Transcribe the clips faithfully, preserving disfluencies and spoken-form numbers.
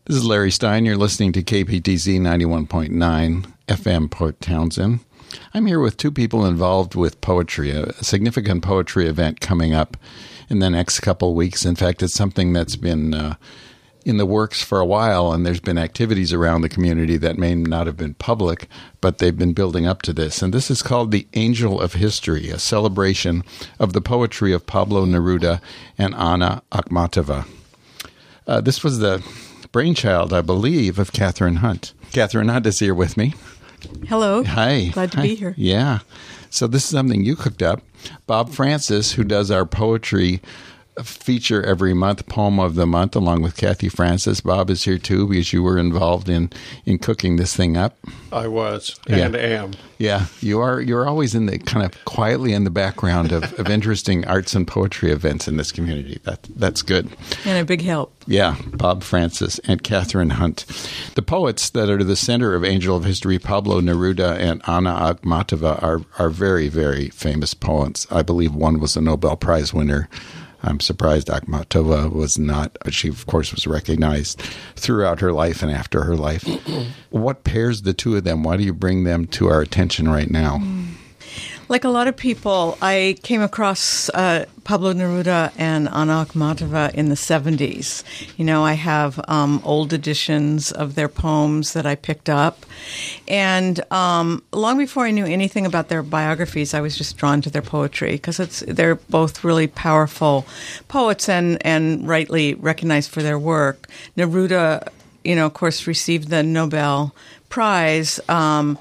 This is Larry Stein. You're listening to K P T Z ninety-one point nine F M Port Townsend. I'm here with two people involved with poetry, a significant poetry event coming up in the next couple weeks. In fact, it's something that's been uh, in the works for a while, and there's been activities around the community that may not have been public, but they've been building up to this. And this is called the Angel of History, a celebration of the poetry of Pablo Neruda and Anna Akhmatova. Uh, this was the brainchild, I believe, of Catherine Hunt. Catherine Hunt is here with me. Hello. Hi. Glad to Hi. be here. Yeah. So this is something you cooked up. Bob Francis, who does our poetry feature every month, Poem of the Month, along with Kathy Francis. Bob is here too because you were involved in, in cooking this thing up. I was and yeah. am. Yeah, you are. You're always in the kind of quietly in the background of, of interesting arts and poetry events in this community. That that's good. And a big help. Yeah, Bob Francis and Catherine Hunt. The poets that are the center of Angel of History, Pablo Neruda and Anna Akhmatova, are are very, very famous poets. I believe one was a Nobel Prize winner. I'm surprised Akhmatova was not. She, of course, was recognized throughout her life and after her life. What pairs the two of them? Why do you bring them to our attention right now? Like a lot of people, I came across uh, Pablo Neruda and Anna Akhmatova in the seventies. You know, I have um, old editions of their poems that I picked up. And um, long before I knew anything about their biographies, I was just drawn to their poetry because it's they're both really powerful poets and, and rightly recognized for their work. Neruda, you know, of course, received the Nobel Prize. Um,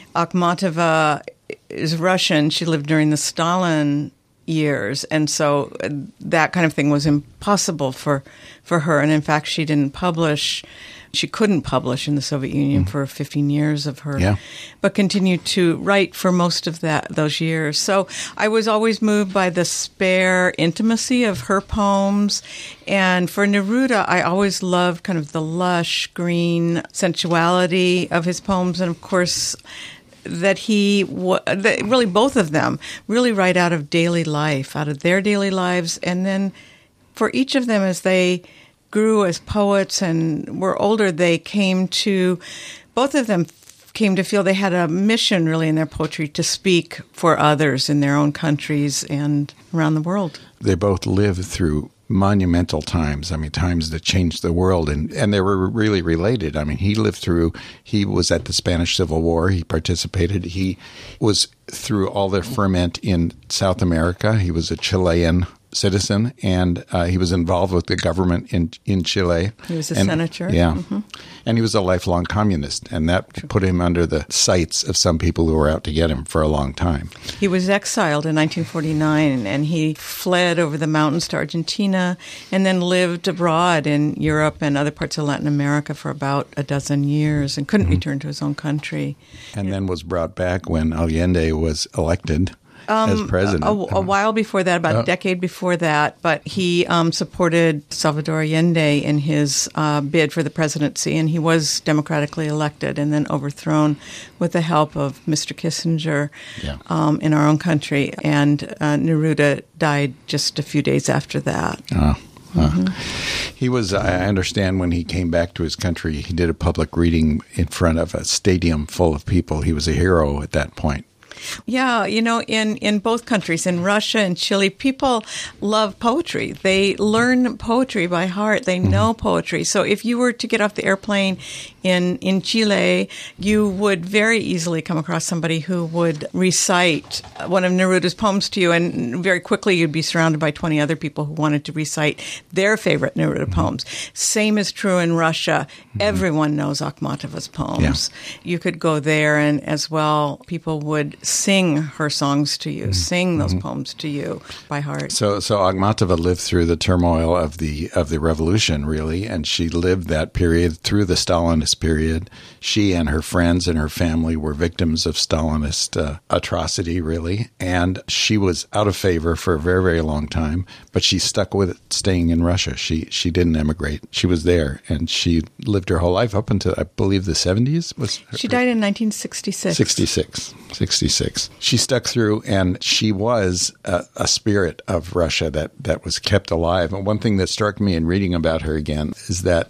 Akhmatova is Russian. She lived during the Stalin years, and so that kind of thing was impossible for, for her. And in fact, she didn't publish. She couldn't publish in the Soviet Union mm. for fifteen years of her, yeah. but continued to write for most of that those years. So I was always moved by the spare intimacy of her poems. And for Neruda, I always loved kind of the lush, green sensuality of his poems. And of course, that he, that really both of them, really write out of daily life, out of their daily lives. And then for each of them, as they grew as poets and were older, they came to, both of them came to feel they had a mission really in their poetry to speak for others in their own countries and around the world. They both lived through monumental times. I mean, times that changed the world, and, and they were really related. I mean, he lived through, he was at the Spanish Civil War. He participated. He was through all the ferment in South America. He was a Chilean citizen, and uh, he was involved with the government in in Chile. He was a and, senator. Yeah. Mm-hmm. And he was a lifelong communist, and that True. Put him under the sights of some people who were out to get him for a long time. He was exiled in nineteen forty-nine, and he fled over the mountains to Argentina and then lived abroad in Europe and other parts of Latin America for about a dozen years and couldn't mm-hmm. return to his own country. And then was brought back when Allende was elected. Um, as president. A, a while before that, about oh. a decade before that, but he um, supported Salvador Allende in his uh, bid for the presidency, and he was democratically elected and then overthrown with the help of Mister Kissinger yeah. um, in our own country. And uh, Neruda died just a few days after that. Oh. Uh, mm-hmm. He was, I understand, when he came back to his country, he did a public reading in front of a stadium full of people. He was a hero at that point. Yeah, you know, in, in both countries, in Russia and Chile, people love poetry. They learn poetry by heart. They know mm-hmm. poetry. So if you were to get off the airplane in, in Chile, you would very easily come across somebody who would recite one of Neruda's poems to you, and very quickly you'd be surrounded by twenty other people who wanted to recite their favorite Neruda mm-hmm. poems. Same is true in Russia. Mm-hmm. Everyone knows Akhmatova's poems. Yeah. You could go there, and as well, people would sing her songs to you, mm-hmm. sing those mm-hmm. poems to you by heart. So, so Akhmatova lived through the turmoil of the of the revolution, really, and she lived that period through the Stalinist period. She and her friends and her family were victims of Stalinist uh, atrocity, really, and she was out of favor for a very, very long time. But she stuck with it, staying in Russia. She she didn't emigrate. She was there, and she lived her whole life up until, I believe, the seventies. Was her, she died in nineteen sixty-six. sixty-six. sixty-six. She stuck through, and she was a, a spirit of Russia that, that was kept alive. And one thing that struck me in reading about her again is that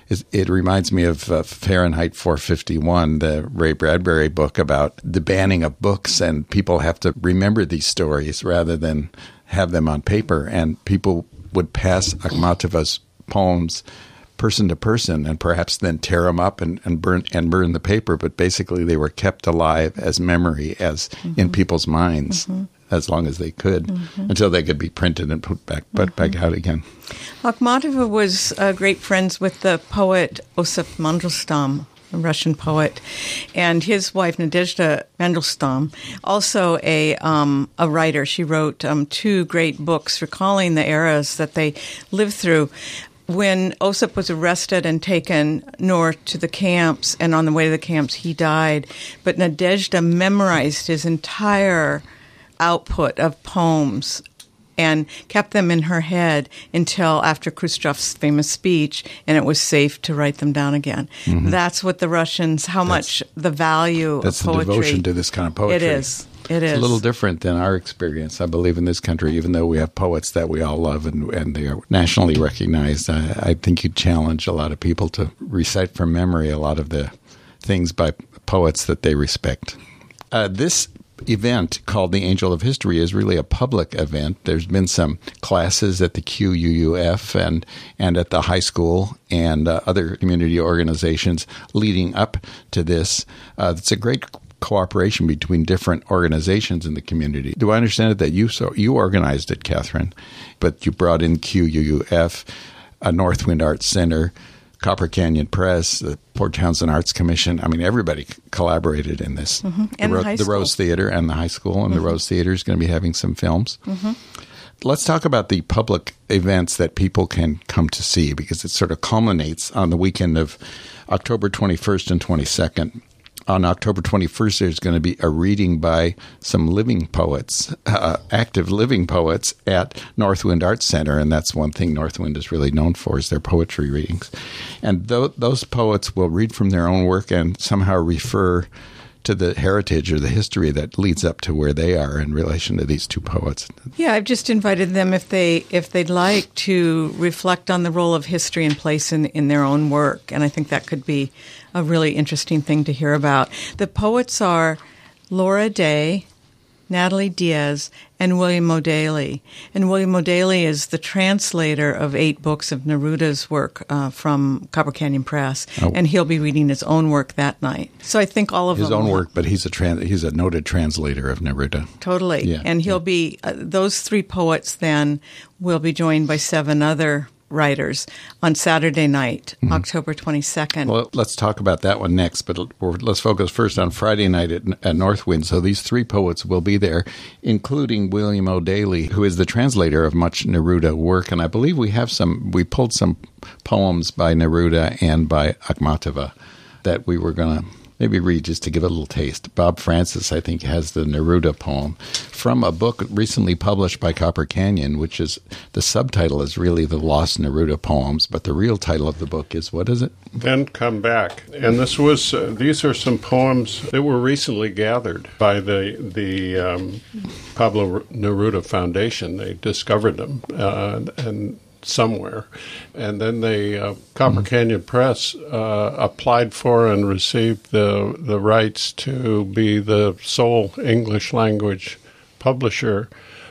It, it reminds me of uh, Fahrenheit four fifty-one, the Ray Bradbury book about the banning of books, and people have to remember these stories rather than have them on paper. And people would pass Akhmatova's poems person to person and perhaps then tear them up and, and burn and burn the paper. But basically they were kept alive as memory, as mm-hmm. in people's minds. Mm-hmm. As long as they could, mm-hmm. until they could be printed and put back put mm-hmm. back out again. Akhmatova was uh, great friends with the poet Osip Mandelstam, a Russian poet, and his wife Nadezhda Mandelstam, also a um, a writer. She wrote um, two great books recalling the eras that they lived through. When Osip was arrested and taken north to the camps, and on the way to the camps, he died. But Nadezhda memorized his entire output of poems and kept them in her head until after Khrushchev's famous speech, and it was safe to write them down again. Mm-hmm. That's what the Russians, how that's, much the value that's of poetry. That's the devotion to this kind of poetry. It is. It is. It's a little different than our experience, I believe, in this country, even though we have poets that we all love and, and they are nationally recognized. I, I think you challenge a lot of people to recite from memory a lot of the things by poets that they respect. Uh, this event called the Angel of History is really a public event. There's been some classes at the Q U U F and, and at the high school and uh, other community organizations leading up to this. Uh, it's a great cooperation between different organizations in the community. Do I understand it that you so you organized it, Catherine, but you brought in Q U U F, a Northwind Arts Center, Copper Canyon Press, the Port Townsend Arts Commission. I mean, everybody collaborated in this. Mm-hmm. The, and Ro- the, high the school. Rose Theater and the high school, and mm-hmm. the Rose Theater is going to be having some films. Mm-hmm. Let's talk about the public events that people can come to see, because it sort of culminates on the weekend of October twenty-first and twenty-second. On October twenty-first, there's going to be a reading by some living poets, uh, active living poets at Northwind Arts Center, and that's one thing Northwind is really known for is their poetry readings. And th- those poets will read from their own work and somehow refer to the heritage or the history that leads up to where they are in relation to these two poets. Yeah, I've just invited them if they if they'd like to reflect on the role of history and place in, in their own work, and I think that could be a really interesting thing to hear about. The poets are Laura Day, Natalie Diaz, and William O'Daly. And William O'Daly is the translator of eight books of Neruda's work uh, from Copper Canyon Press, oh. and he'll be reading his own work that night. So I think all of his them... His own work, but he's a trans- he's a noted translator of Neruda. Totally. Yeah. And he'll yeah. be... Uh, those three poets then will be joined by seven other writers on Saturday night, mm-hmm. October twenty-second. Well, let's talk about that one next, but let's focus first on Friday night at, at Northwind. So these three poets will be there, including William O'Daly, who is the translator of much Neruda work, and I believe we have some, we pulled some poems by Neruda and by Akhmatova that we were going to maybe read just to give it a little taste. Bob Francis, I think, has the Neruda poem from a book recently published by Copper Canyon, which is, the subtitle is really The Lost Neruda Poems, but the real title of the book is, what is it? Then Come Back. And this was, uh, these are some poems that were recently gathered by the, the um, Pablo Neruda Foundation. They discovered them, uh, and somewhere. And then the uh, Copper Canyon Press uh, applied for and received the the rights to be the sole English language publisher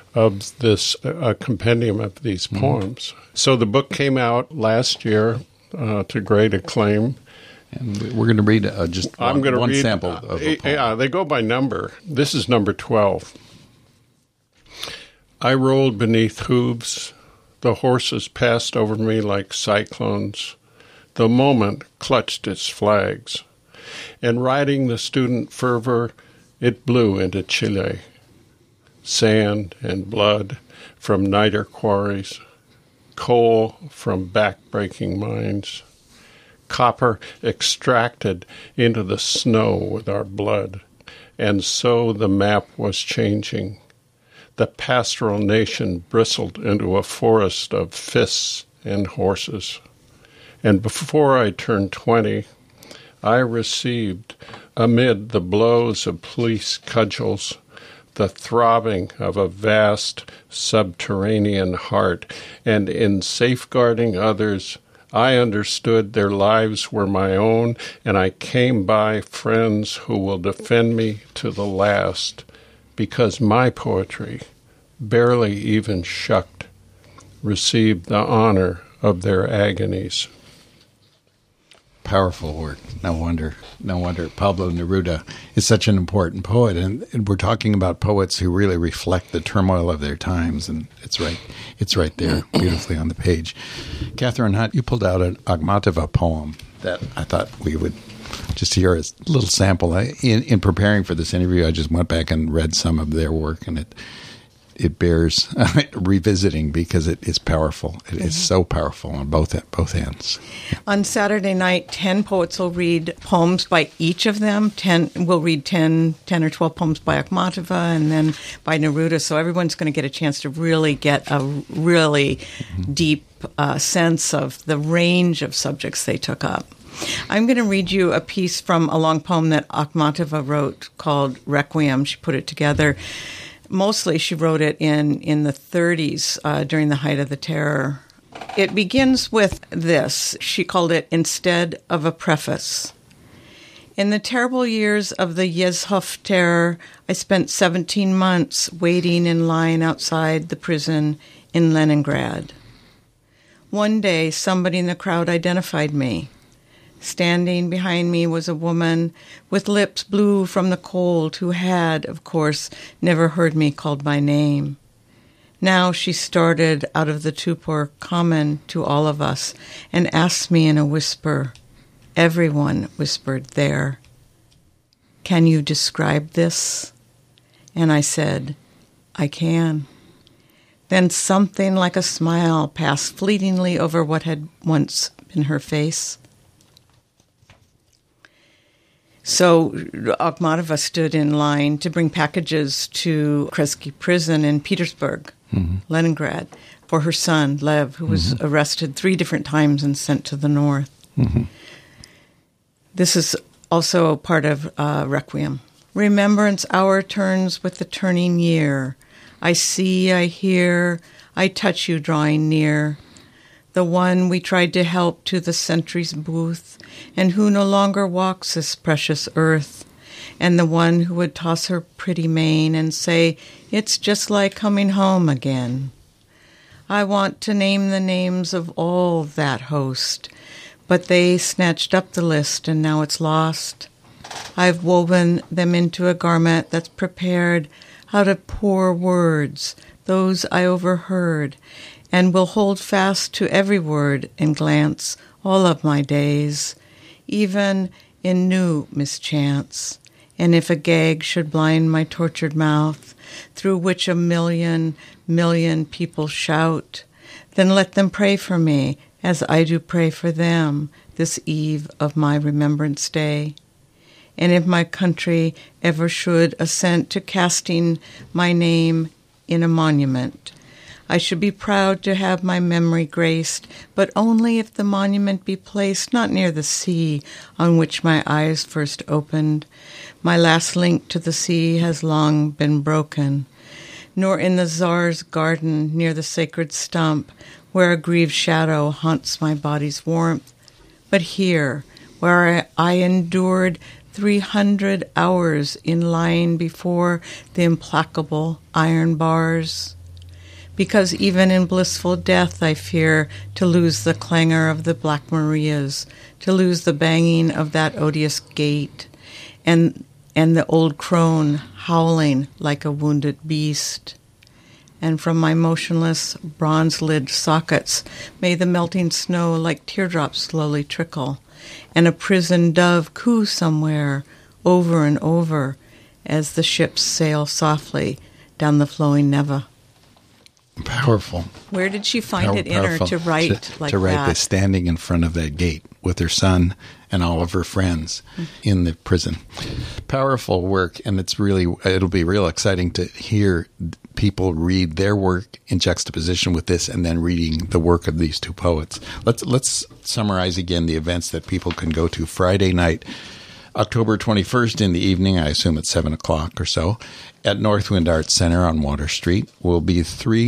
of this uh, compendium of these mm-hmm. poems. So the book came out last year uh, to great acclaim. And we're going to read uh, just one, I'm going to one read, sample of a poem. Yeah, they go by number. This is number twelve. I rolled beneath hooves. The horses passed over me like cyclones. The moment clutched its flags. And riding the student fervor, it blew into Chile. Sand and blood from niter quarries. Coal from back-breaking mines. Copper extracted into the snow with our blood. And so the map was changing. The pastoral nation bristled into a forest of fists and horses. And before I turned twenty, I received, amid the blows of police cudgels, the throbbing of a vast subterranean heart, and in safeguarding others, I understood their lives were my own, and I came by friends who will defend me to the last, because my poetry, barely even shucked, received the honor of their agonies. Powerful work. No wonder. No wonder Pablo Neruda is such an important poet. And, and we're talking about poets who really reflect the turmoil of their times. And it's right it's right there beautifully on the page. Catherine Hunt, you pulled out an Akhmatova poem that I thought we would just hear a little sample. I, in, in preparing for this interview, I just went back and read some of their work, and it it bears revisiting because it is powerful. It is so powerful on both both ends. On Saturday night, ten poets will read poems by each of them. Ten will read ten, ten or twelve poems by Akhmatova and then by Neruda. So everyone's going to get a chance to really get a really mm-hmm. deep uh, sense of the range of subjects they took up. I'm going to read you a piece from a long poem that Akhmatova wrote called Requiem. She put it together. Mostly she wrote it in, in the thirties uh, during the height of the terror. It begins with this. She called it Instead of a Preface. In the terrible years of the Yezhov terror, I spent seventeen months waiting in line outside the prison in Leningrad. One day, somebody in the crowd identified me. Standing behind me was a woman with lips blue from the cold who had, of course, never heard me called by name. Now she started out of the torpor common to all of us and asked me in a whisper. Everyone whispered there. Can you describe this? And I said, I can. Then something like a smile passed fleetingly over what had once been her face. So Akhmatova stood in line to bring packages to Kresky prison in Petersburg, mm-hmm. Leningrad, for her son, Lev, who was mm-hmm. arrested three different times and sent to the north. Mm-hmm. This is also part of uh, Requiem. Remembrance hour turns with the turning year. I see, I hear, I touch you drawing near. The one we tried to help to the sentry's booth, and who no longer walks this precious earth, and the one who would toss her pretty mane and say, it's just like coming home again. I want to name the names of all that host, but they snatched up the list and now it's lost. I've woven them into a garment that's prepared out of poor words, those I overheard, and will hold fast to every word and glance all of my days, even in new mischance. And if a gag should blind my tortured mouth, through which a million, million people shout, then let them pray for me as I do pray for them this eve of my Remembrance Day. And if my country ever should assent to casting my name in a monument, I should be proud to have my memory graced, but only if the monument be placed not near the sea on which my eyes first opened. My last link to the sea has long been broken, nor in the Tsar's garden near the sacred stump, where a grieved shadow haunts my body's warmth, but here, where I endured three hundred hours in line before the implacable iron bars. Because even in blissful death I fear to lose the clangor of the Black Marias, to lose the banging of that odious gate, and and the old crone howling like a wounded beast. And from my motionless bronze-lid sockets may the melting snow like teardrops slowly trickle, and a prison dove coo somewhere over and over as the ships sail softly down the flowing Neva. Powerful. Where did she find Power, it in her to write to, like to write that? this standing in front of that gate with her son and all of her friends mm-hmm. in the prison. Powerful work, and it's really it'll be real exciting to hear people read their work in juxtaposition with this, and then reading the work of these two poets. Let's let's summarize again the events that people can go to. Friday night, October twenty-first in the evening, I assume at seven o'clock or so, at Northwind Arts Center on Water Street, will be three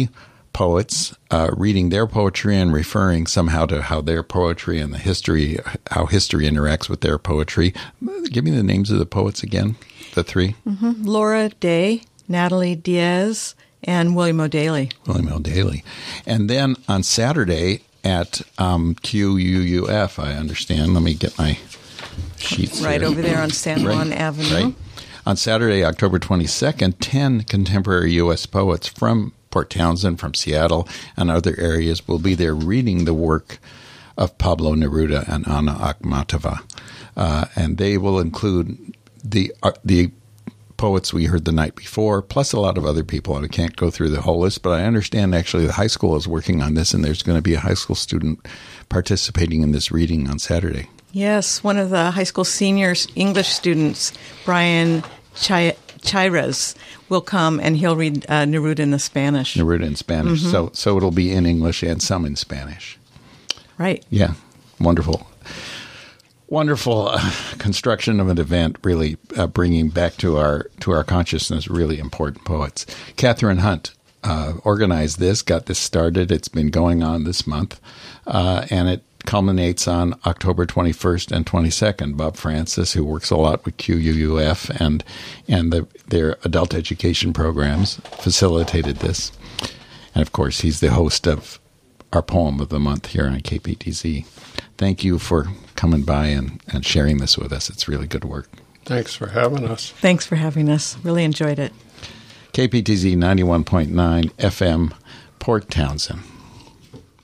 poets uh, reading their poetry and referring somehow to how their poetry and the history, how history interacts with their poetry. Give me the names of the poets again, the three. Mm-hmm. Laura Day, Natalie Diaz, and William O'Daly. William O'Daly. And then on Saturday at um, Q U U F, I understand. Let me get my sheets Right here. over there on San Juan right, Avenue. Right. On Saturday, October twenty-second, ten contemporary U S poets from Port Townsend, from Seattle, and other areas will be there reading the work of Pablo Neruda and Ana Akhmatova. Uh, and they will include the uh, the poets we heard the night before, plus a lot of other people. I can't go through the whole list, but I understand actually the high school is working on this, and there's going to be a high school student participating in this reading on Saturday. Yes, one of the high school seniors English students, Brian Chai- Chires, will come, and he'll read uh, Neruda in the Spanish. Neruda in Spanish. Mm-hmm. So so it'll be in English and some in Spanish. Right. Yeah, wonderful. Wonderful uh, construction of an event, really uh, bringing back to our to our consciousness really important poets. Catherine Hunt uh, organized this, got this started. It's been going on this month, uh, and it culminates on October twenty-first and twenty-second. Bob Francis, who works a lot with Q U U F and and the, their adult education programs, facilitated this. And, of course, he's the host of our Poem of the Month here on K P T Z. Thank you for coming by and, and sharing this with us. It's really good work. Thanks for having us. Thanks for having us. Really enjoyed it. K P T Z ninety-one point nine F M, Port Townsend.